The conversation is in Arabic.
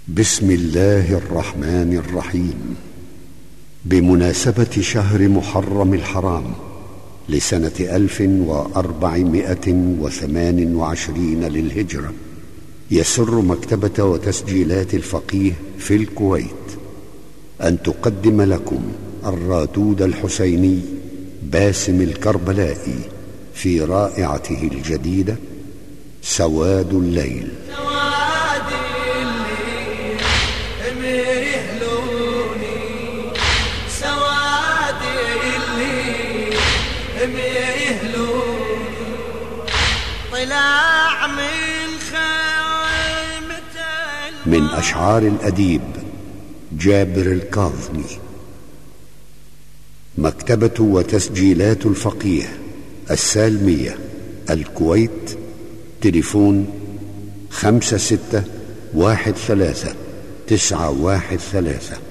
بسم الله الرحمن الرحيم. بمناسبة شهر محرم الحرام لسنة 1428 للهجرة، يسر مكتبة وتسجيلات الفقيه في الكويت أن تقدم لكم الرادود الحسيني باسم الكربلائي في رائعته الجديدة سواد الليل. من أشعار الأديب جابر الكاظمي. مكتبة وتسجيلات الفقيه السالمية، الكويت. تليفون 5613 913.